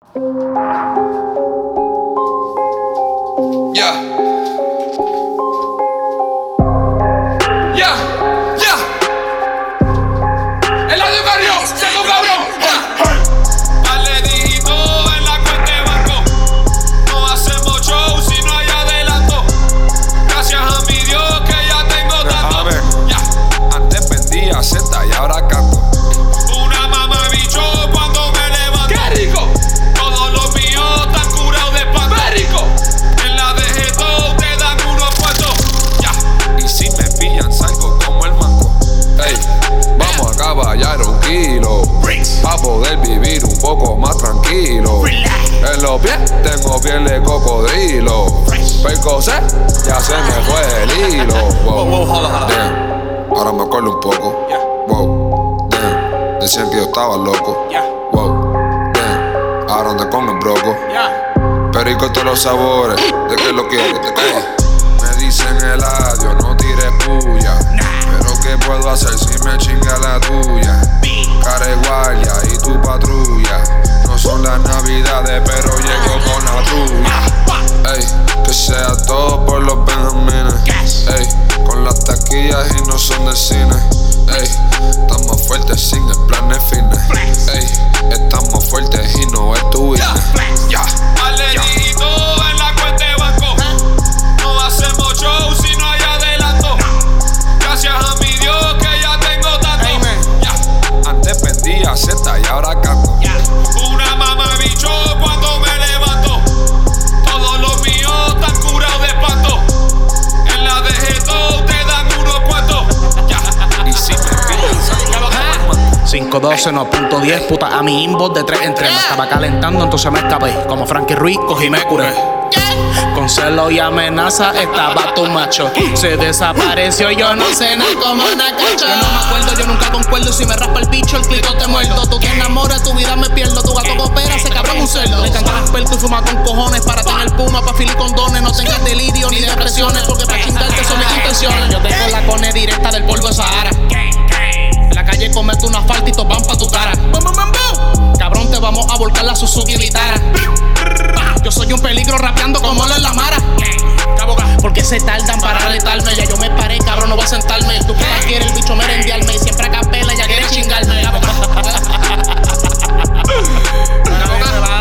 Pa' poder vivir un poco más tranquilo. En los pies tengo piel de cocodrilo. Percocé, ya se me fue el hilo. Wow, damn, ahora me acuerdo un poco. Wow, damn, decían que yo estaba loco. Wow, damn, ahora ando con el broco. Perico todos los sabores, ¿de qué lo quieres? ¿De qué? Me dicen el adiós, no tires puya. Pero ¿qué puedo hacer si me chinga la tuya? Careguardia y tu patrulla. No son las navidades, pero llego con la trulla. Ey, que sea todo por los benjamines. Ey, con las taquillas y no son del cine. Ey, estamos fuertes sin el plan de fitness. Ey, estamos fuertes y no es tu business. Alenito en la cuenta de banco. No hacemos show si no hay adelanto. Gracias a mi Dios que ya tengo tanto. Antes vendía seta y ahora canto. Una mamá bicho cuando me levanto. Todos los míos están curados de espanto. En la DGTO te dan unos cuantos. Y si me piensan 512, no .10, puta a mi inbox de 3 en 3. Me estaba calentando, entonces me escapé. Como Frankie Ruiz, cogí y me curé. Con celo y amenaza estaba tu macho. Se desapareció, yo no sé nada como una cacho. Yo no me acuerdo, yo nunca concuerdo. Si me raspa el bicho, el clito te muerto. Tú te enamoras, tu vida me pierdo. Tu gato coopera, se cabrón un cerdo. Le canta experto y fuma con cojones. Para tener puma, pa' filir condones. No tengas delirio ni depresiones, porque pa' chingarte son mis intenciones. Yo tengo la cone directa del polvo de Sahara. En la calle comete una falta y todos van pa' tu cara. Cabrón, te vamos a volcar la Suzuki Vitara. Yo soy un peligro rapeando como lo en la Mara. Porque se tardan para retarme. Ya yo me paré, cabrón, no voy a sentarme. Tu cara quiere el bicho merendearme. Y siempre a capela, ya quiere chingarme.